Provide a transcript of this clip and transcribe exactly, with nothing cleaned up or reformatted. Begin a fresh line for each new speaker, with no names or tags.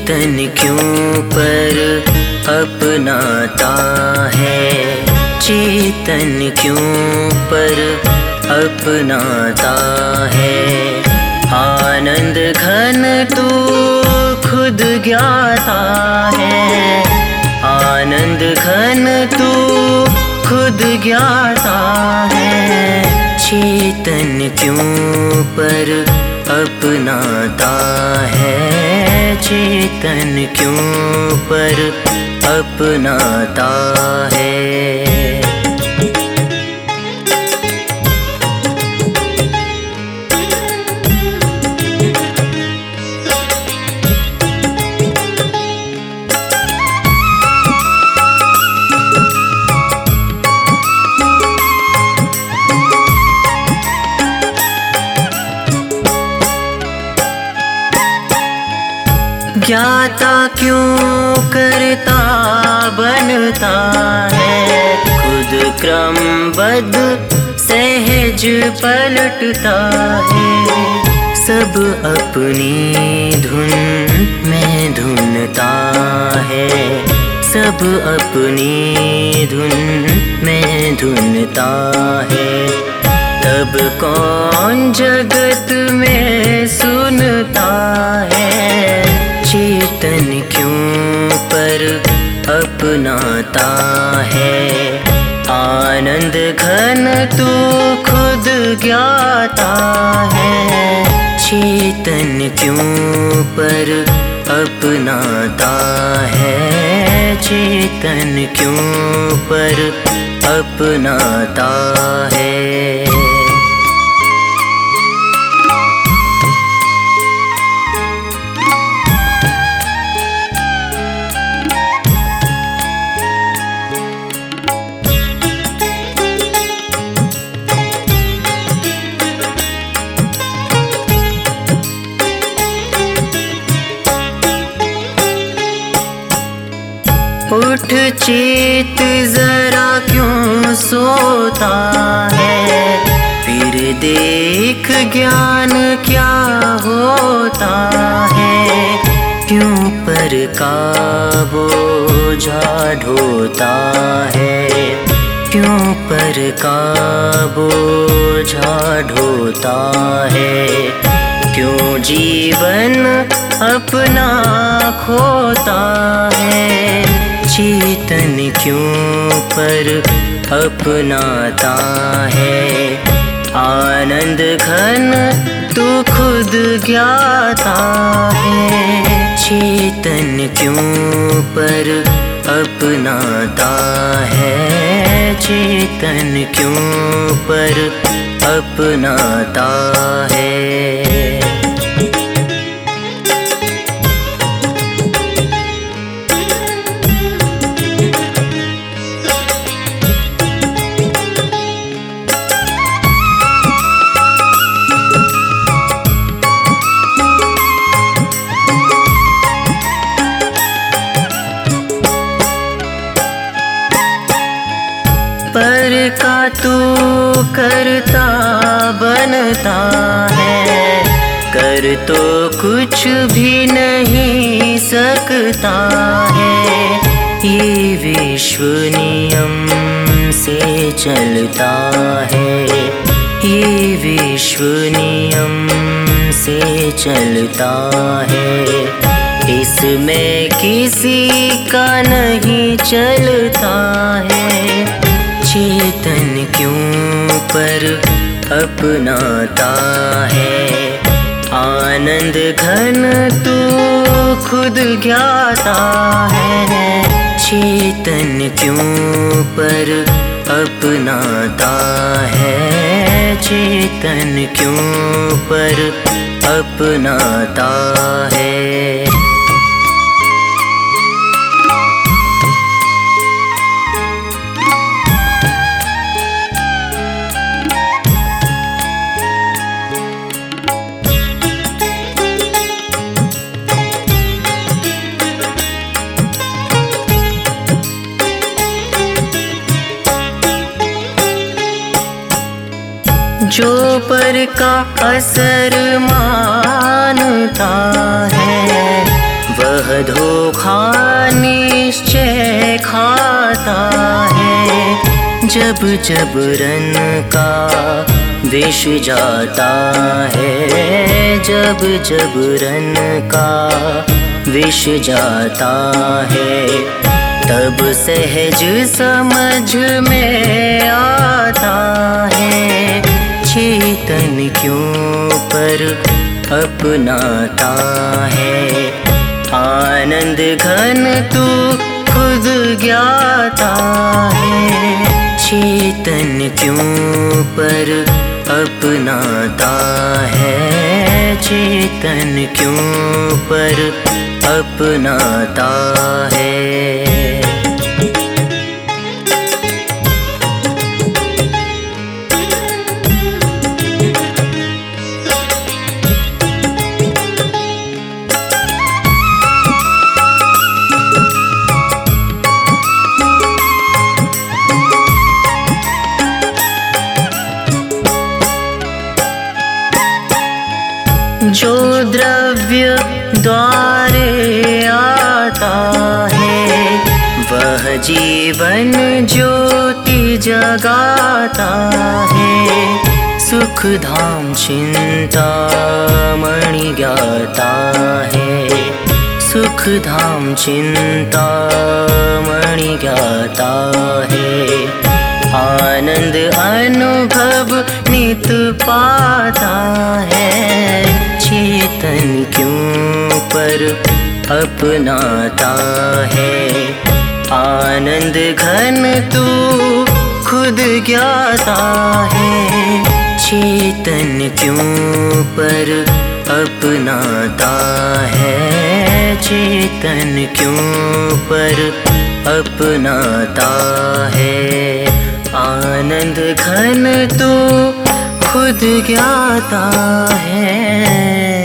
चेतन क्यों पर अपनाता है, चेतन क्यों पर अपनाता है। आनंद घन तू खुद ज्ञाता है, आनंद घन तू खुद ज्ञाता है। चेतन क्यों पर अपनाता है, चेतन क्यों पर अपनाता है। ज्ञाता क्यों करता बनता है, खुद क्रमबद्ध सहज पलटता है। सब अपनी धुन में धुनता है, सब अपनी धुन में धुनता है। तब कौन जगत में सुनता है, चेतन क्यों पर अपनाता है। आनंद घन तू खुद ज्ञाता है, चेतन क्यों पर अपनाता है, चेतन क्यों पर अपनाता है। उठ चेत जरा क्यों सोता है, फिर देख ज्ञान क्या होता है। क्यों पर का बोझा ढोता है, क्यों पर का बोझा ढोता है। क्यों जीवन अपना खोता है, चेतन क्यों पर अपनाता है। आनंद घन तू खुद ज्ञाता है, चेतन क्यों पर अपनाता है, चेतन क्यों पर अपनाता है। पर का तू करता बनता है, कर तो कुछ भी नहीं सकता है। ये विश्व नियम से चलता है, ये विश्व नियम से चलता है। इसमें किसी का नहीं चलता है, चेतन क्यों पर अपनाता है। आनंद घन तू खुद ज्ञाता है, चेतन क्यों पर अपनाता है, चेतन क्यों पर अपनाता है। जो पर का असर मानता है, वह वह धोखा निश्चय खाता है। जब जब रन का विष जाता है, जब जब रन का विष जाता है, तब सहज समझ में आता है। चेतन क्यों पर अपनाता है, आनंद घन तू खुद ज्ञाता है। चेतन क्यों पर अपनाता है, चेतन क्यों पर अपनाता है। जो द्रव्य द्वारे आता है, वह जीवन ज्योति जगाता है। सुख धाम चिंता मणि ज्ञाता है, सुख धाम चिंता मणि ज्ञाता है। आनंद अनुभव नित पाता है। चेतन क्यों पर अपनाता है, आनंद घन तू खुद ज्ञाता है। चेतन क्यों पर अपनाता है, चेतन क्यों पर अपनाता है। आनंद घन तू खुद ज्ञाता है।